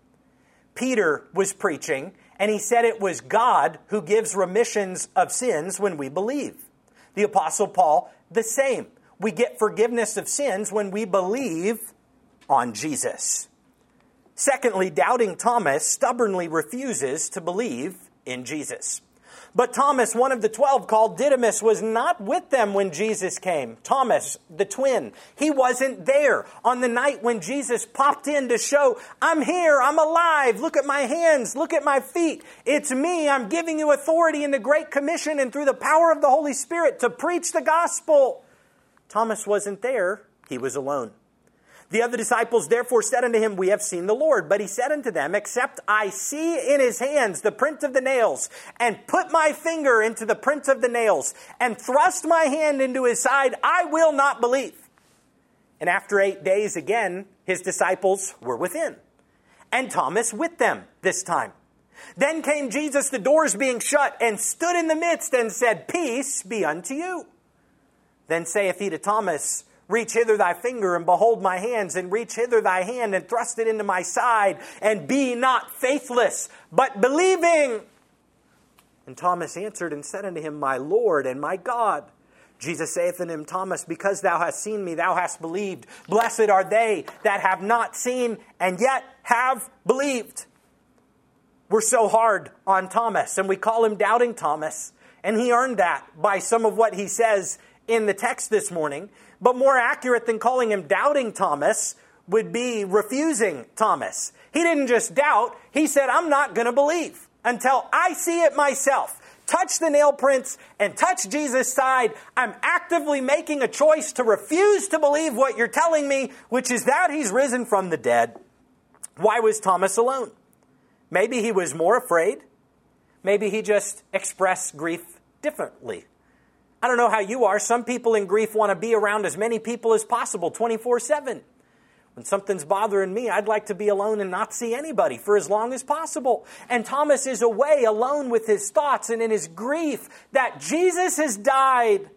Peter was preaching, and he said it was God who gives remissions of sins when we believe. The Apostle Paul, the same. We get forgiveness of sins when we believe on Jesus. Secondly, doubting Thomas stubbornly refuses to believe in Jesus. But Thomas, one of the twelve, called Didymus, was not with them when Jesus came. Thomas, the twin, he wasn't there on the night when Jesus popped in to show, I'm here, I'm alive, look at my hands, look at my feet. It's me, I'm giving you authority in the Great Commission and through the power of the Holy Spirit to preach the gospel. Thomas wasn't there, he was alone. The other disciples therefore said unto him, we have seen the Lord. But he said unto them, except I see in his hands the print of the nails, and put my finger into the print of the nails, and thrust my hand into his side, I will not believe. And after eight days again, his disciples were within, and Thomas with them this time. Then came Jesus, the doors being shut, and stood in the midst, and said, peace be unto you. Then saith he to Thomas, reach hither thy finger, and behold my hands, and reach hither thy hand, and thrust it into my side, and be not faithless, but believing. And Thomas answered and said unto him, my Lord and my God. Jesus saith unto him, Thomas, because thou hast seen me, thou hast believed. Blessed are they that have not seen, and yet have believed. We're so hard on Thomas, and we call him Doubting Thomas, and he earned that by some of what he says in the text this morning. But more accurate than calling him Doubting Thomas would be Refusing Thomas. He didn't just doubt, he said, I'm not going to believe until I see it myself. Touch the nail prints and touch Jesus' side. I'm actively making a choice to refuse to believe what you're telling me, which is that he's risen from the dead. Why was Thomas alone? Maybe he was more afraid. Maybe he just expressed grief differently. I don't know how you are. Some people in grief want to be around as many people as possible, twenty-four seven. When something's bothering me, I'd like to be alone and not see anybody for as long as possible. And Thomas is away alone with his thoughts and in his grief that Jesus has died.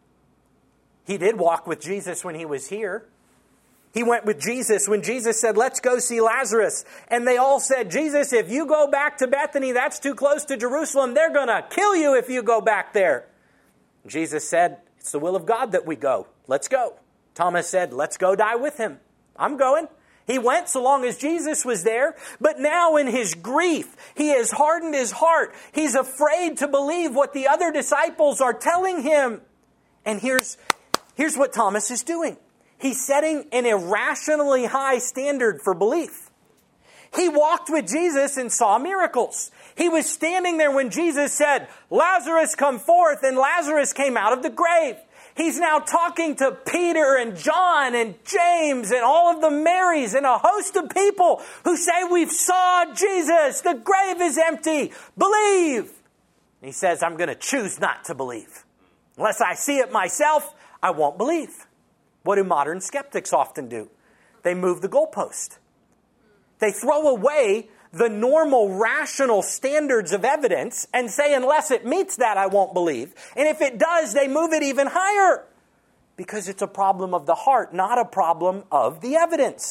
He did walk with Jesus when he was here. He went with Jesus when Jesus said, let's go see Lazarus. And they all said, Jesus, if you go back to Bethany, that's too close to Jerusalem. They're going to kill you if you go back there. Jesus said, it's the will of God that we go. Let's go. Thomas said, let's go die with him. I'm going. He went so long as Jesus was there. But now in his grief, he has hardened his heart. He's afraid to believe what the other disciples are telling him. And here's, here's what Thomas is doing. He's setting an irrationally high standard for belief. He walked with Jesus and saw miracles. He was standing there when Jesus said, Lazarus, come forth, and Lazarus came out of the grave. He's now talking to Peter and John and James and all of the Marys and a host of people who say, we've saw Jesus. The grave is empty. Believe. And he says, I'm going to choose not to believe. Unless I see it myself, I won't believe. What do modern skeptics often do? They move the goalpost. They throw away the normal, rational standards of evidence and say, unless it meets that, I won't believe. And if it does, they move it even higher because it's a problem of the heart, not a problem of the evidence.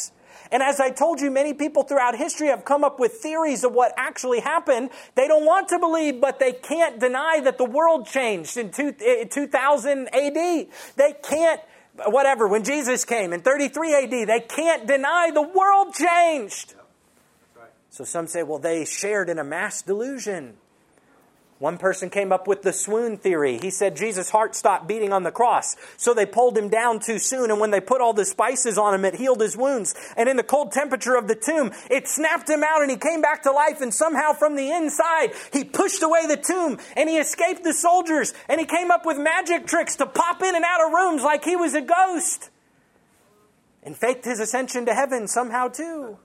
And as I told you, many people throughout history have come up with theories of what actually happened. They don't want to believe, but they can't deny that the world changed in two thousand A D. They can't, whatever, when Jesus came in thirty-three A D, they can't deny the world changed. So some say, well, they shared in a mass delusion. One person came up with the swoon theory. He said Jesus' heart stopped beating on the cross. So they pulled him down too soon. And when they put all the spices on him, it healed his wounds. And in the cold temperature of the tomb, it snapped him out and he came back to life. And somehow from the inside, he pushed away the tomb and he escaped the soldiers. And he came up with magic tricks to pop in and out of rooms like he was a ghost. And faked his ascension to heaven somehow too.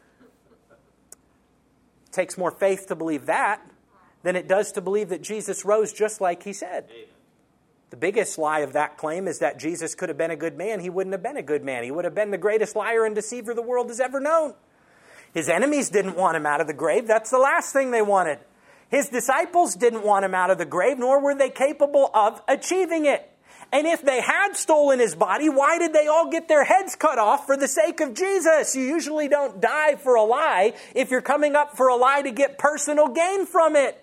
It takes more faith to believe that than it does to believe that Jesus rose just like he said. Amen. The biggest lie of that claim is that Jesus could have been a good man. He wouldn't have been a good man. He would have been the greatest liar and deceiver the world has ever known. His enemies didn't want him out of the grave. That's the last thing they wanted. His disciples didn't want him out of the grave, nor were they capable of achieving it. And if they had stolen his body, why did they all get their heads cut off for the sake of Jesus? You usually don't die for a lie if you're coming up for a lie to get personal gain from it.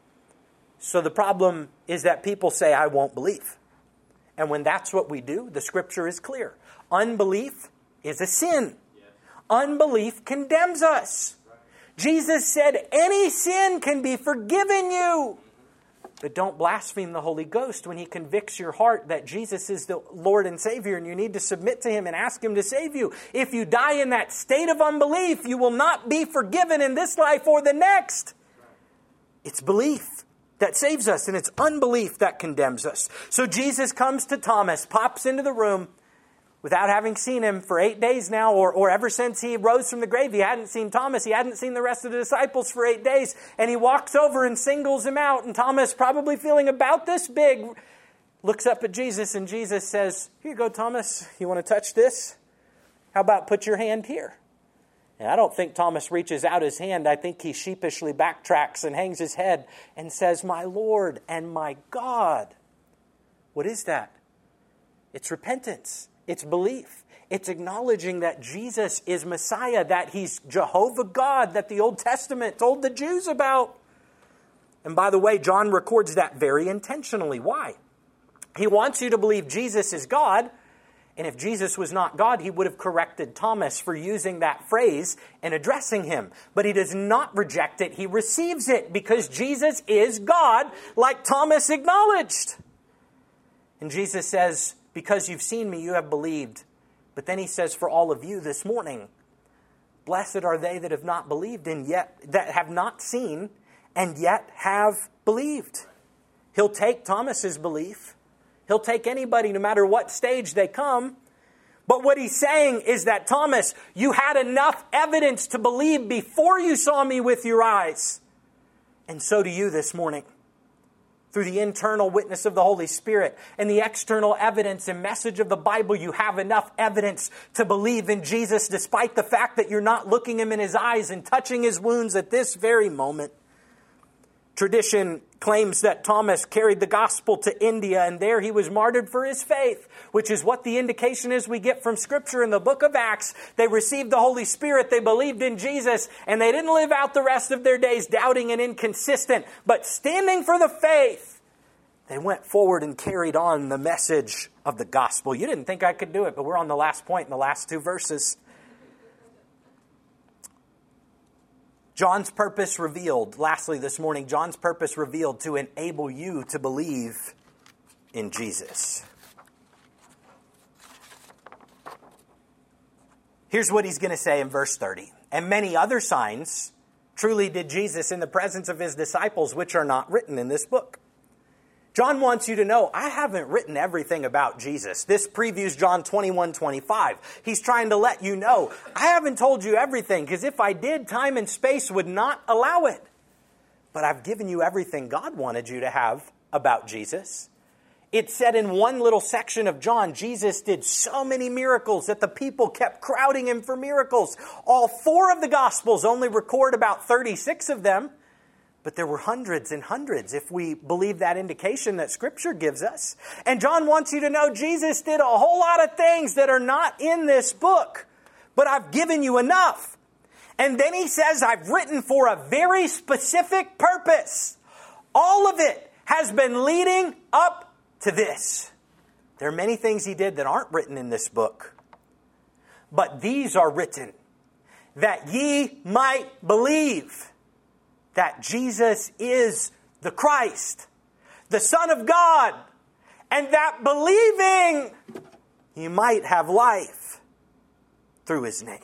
So the problem is that people say, I won't believe. And when that's what we do, the scripture is clear. Unbelief is a sin. Yes. Unbelief condemns us. Right. Jesus said, any sin can be forgiven you. But don't blaspheme the Holy Ghost when He convicts your heart that Jesus is the Lord and Savior and you need to submit to Him and ask Him to save you. If you die in that state of unbelief, you will not be forgiven in this life or the next. It's belief that saves us, and it's unbelief that condemns us. So Jesus comes to Thomas, pops into the room without having seen him for eight days now, or, or ever since he rose from the grave. He hadn't seen Thomas. He hadn't seen the rest of the disciples for eight days. And he walks over and singles him out. And Thomas, probably feeling about this big, looks up at Jesus, and Jesus says, here you go, Thomas. You want to touch this? How about put your hand here? And I don't think Thomas reaches out his hand. I think he sheepishly backtracks and hangs his head and says, my Lord and my God. What is that? It's repentance. It's belief. It's acknowledging that Jesus is Messiah, that He's Jehovah God, that the Old Testament told the Jews about. And by the way, John records that very intentionally. Why? He wants you to believe Jesus is God. And if Jesus was not God, He would have corrected Thomas for using that phrase and addressing him. But He does not reject it. He receives it because Jesus is God, like Thomas acknowledged. And Jesus says, because you've seen me, you have believed. But then He says, for all of you this morning, blessed are they that have not believed and yet, that have not seen and yet have believed. He'll take Thomas's belief. He'll take anybody, no matter what stage they come. But what He's saying is that, Thomas, you had enough evidence to believe before you saw me with your eyes. And so do you this morning. Through the internal witness of the Holy Spirit and the external evidence and message of the Bible, you have enough evidence to believe in Jesus, despite the fact that you're not looking Him in His eyes and touching His wounds at this very moment. Tradition claims that Thomas carried the gospel to India, and there he was martyred for his faith, which is what the indication is we get from Scripture in the book of Acts. They received the Holy Spirit, they believed in Jesus, and they didn't live out the rest of their days doubting and inconsistent, but standing for the faith. They went forward and carried on the message of the gospel. You didn't think I could do it, but we're on the last point in the last two verses. John's purpose revealed, lastly this morning, John's purpose revealed to enable you to believe in Jesus. Here's what he's going to say in verse thirty. And many other signs truly did Jesus in the presence of His disciples, which are not written in this book. John wants you to know, I haven't written everything about Jesus. This previews John twenty-one twenty-five. He's trying to let you know, I haven't told you everything, because if I did, time and space would not allow it. But I've given you everything God wanted you to have about Jesus. It said in one little section of John, Jesus did so many miracles that the people kept crowding Him for miracles. All four of the Gospels only record about thirty-six of them. But there were hundreds and hundreds if we believe that indication that Scripture gives us. And John wants you to know Jesus did a whole lot of things that are not in this book. but I've given you enough. And then he says, I've written for a very specific purpose. All of it has been leading up to this. There are many things he did that aren't written in this book. But these are written that ye might believe that Jesus is the Christ, the Son of God, and that believing you might have life through his name.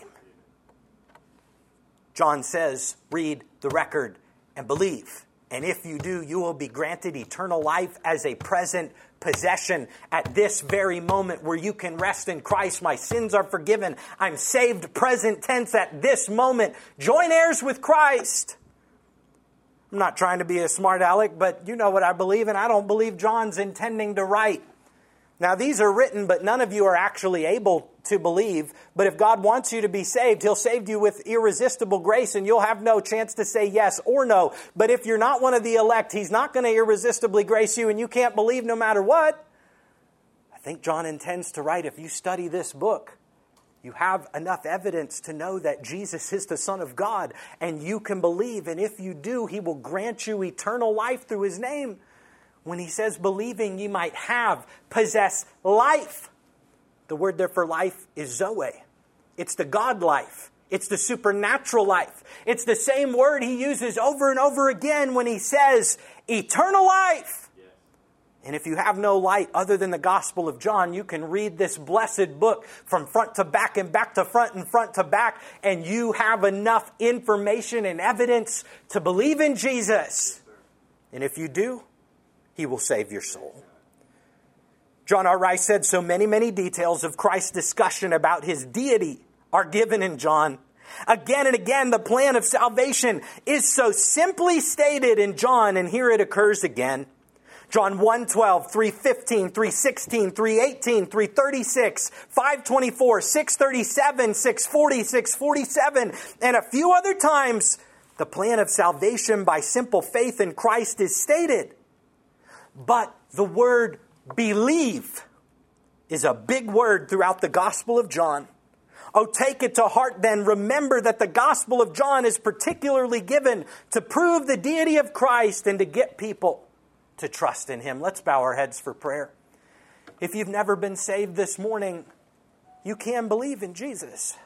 John says, read the record and believe. And if you do, you will be granted eternal life as a present possession at this very moment where you can rest in Christ. My sins are forgiven. I'm saved, present tense, at this moment. Join heirs with Christ. I'm not trying to be a smart aleck, but you know what I believe, and I don't believe John's intending to write. Now, these are written, but none of you are actually able to believe. But if God wants you to be saved, he'll save you with irresistible grace, and you'll have no chance to say yes or no. But if you're not one of the elect, he's not going to irresistibly grace you, and you can't believe no matter what. I think John intends to write, if you study this book, you have enough evidence to know that Jesus is the Son of God, and you can believe. And if you do, he will grant you eternal life through his name. When he says believing, ye might have, possess life. The word there for life is Zoe. It's the God life. It's the supernatural life. It's the same word he uses over and over again when he says eternal life. Yes. And if you have no light other than the Gospel of John, you can read this blessed book from front to back and back to front and front to back, and you have enough information and evidence to believe in Jesus. And if you do, he will save your soul. John R. Rice said, so many, many details of Christ's discussion about his deity are given in John. Again and again, the plan of salvation is so simply stated in John, and here it occurs again. John one twelve, three fifteen, three sixteen, three eighteen, three thirty-six, five twenty-four, six thirty-seven, six forty, six forty-seven, and a few other times, the plan of salvation by simple faith in Christ is stated. But the word believe is a big word throughout the Gospel of John. Oh, take it to heart then. Remember that the Gospel of John is particularly given to prove the deity of Christ and to get people to trust in him. Let's bow our heads for prayer. If you've never been saved this morning, you can believe in Jesus.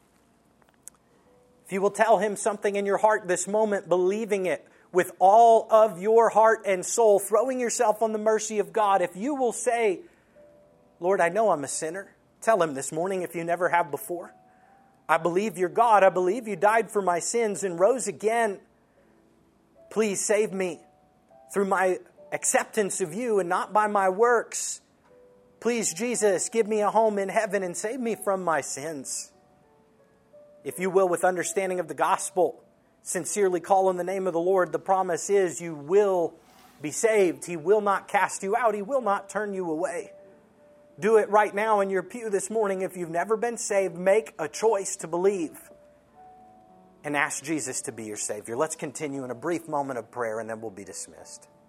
If you will tell him something in your heart this moment, believing it with all of your heart and soul, throwing yourself on the mercy of God. If you will say, Lord, I know I'm a sinner. Tell him this morning if you never have before. I believe you're God. I believe you died for my sins and rose again. Please save me through my acceptance of you and not by my works. Please, Jesus, give me a home in heaven and save me from my sins. If you will, with understanding of the gospel, sincerely call on the name of the Lord, the promise is you will be saved. He will not cast you out. He will not turn you away. Do it right now in your pew this morning. If you've never been saved, make a choice to believe and ask Jesus to be your Savior. Let's continue in a brief moment of prayer and then we'll be dismissed.